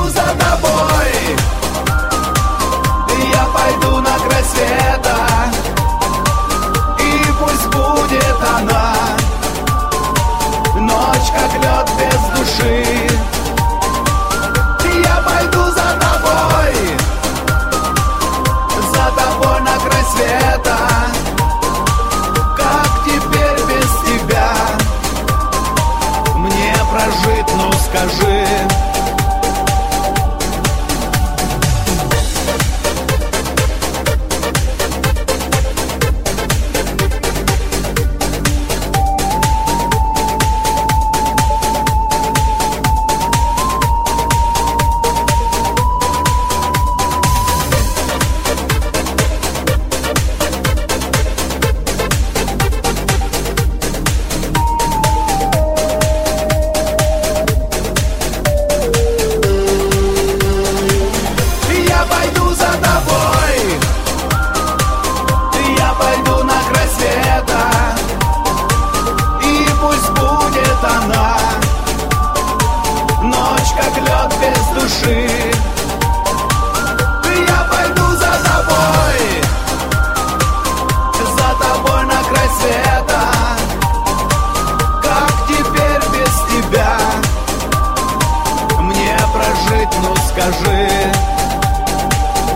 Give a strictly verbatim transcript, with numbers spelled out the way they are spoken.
пойду за тобой, я пойду на край света, и пусть будет она ночь, как лед без души. Я пойду за тобой, за тобой на край света. Как теперь без тебя мне прожить, ну скажи?